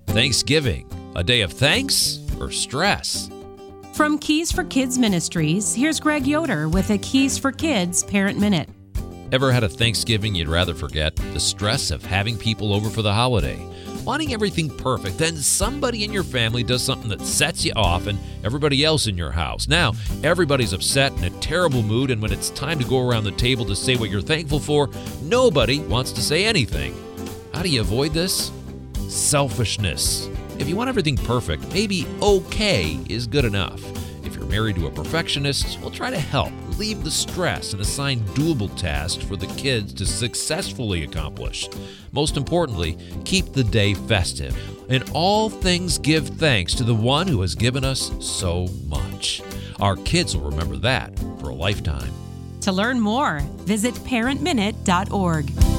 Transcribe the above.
Thanksgiving, a day of thanks or stress? From Keys for Kids Ministries, here's Greg Yoder with a Keys for Kids Parent Minute. Ever had a Thanksgiving you'd rather forget? The stress of having people over for the holiday. Wanting everything perfect, then somebody in your family does something that sets you off and everybody else in your house. Now, everybody's upset in a terrible mood, and when it's time to go around the table to say what you're thankful for, nobody wants to say anything. How do you avoid this? Selfishness. If you want everything perfect, maybe okay is good enough. If you're married to a perfectionist, we'll try to help relieve the stress and assign doable tasks for the kids to successfully accomplish. Most importantly, keep the day festive. In all things, give thanks to the one who has given us so much. Our kids will remember that for a lifetime. To learn more, visit parentminute.org.